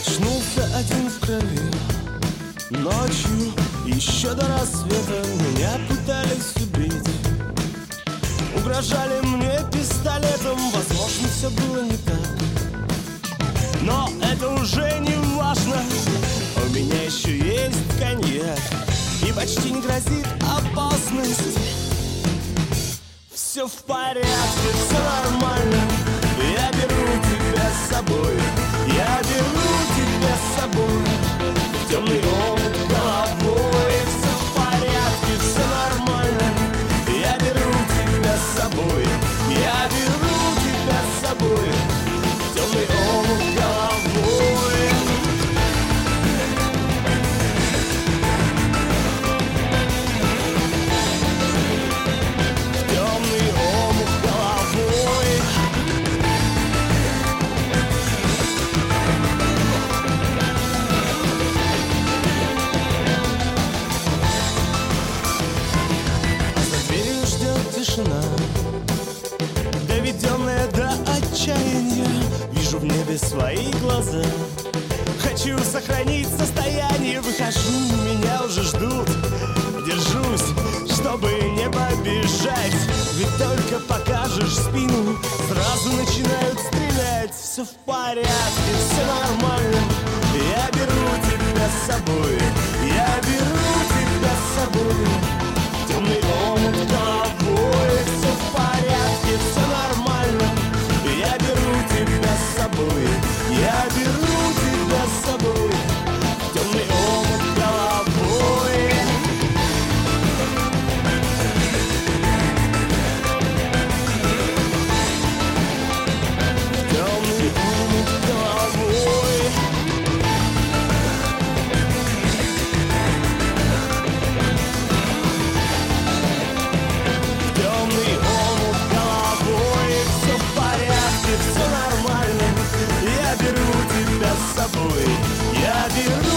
Очнулся один в крови. Ночью, еще до рассвета, меня пытались убить. Угрожали мне пистолетом, возможно, все было не так. Но это уже не важно, у меня еще есть коньяк, и почти не грозит опасность. Все в порядке, все нормально, я беру тебя с собой. Я беру тебя с собой в темный омут головой. Все в порядке, все нормально, я беру тебя с собой. Я беру тебя с собой в темный омут головой. В темный омут головой. Тишина, доведенная до отчаяния. Вижу в небе свои глаза. Хочу сохранить состояние. Выхожу, меня уже ждут. Держусь, чтобы не побежать. Ведь только покажешь спину, сразу начинают стрелять. Все в порядке, все нормально, я беру тебя с собой. Я беру тебя с собой в темный омут головой. Все в порядке, все нормально, я беру тебя с собой. Я беру тебя с собой в темный омут головой. В темный омут головой. Темный омут головой. Все в порядке, все нормально, я беру тебя с собой. Я беру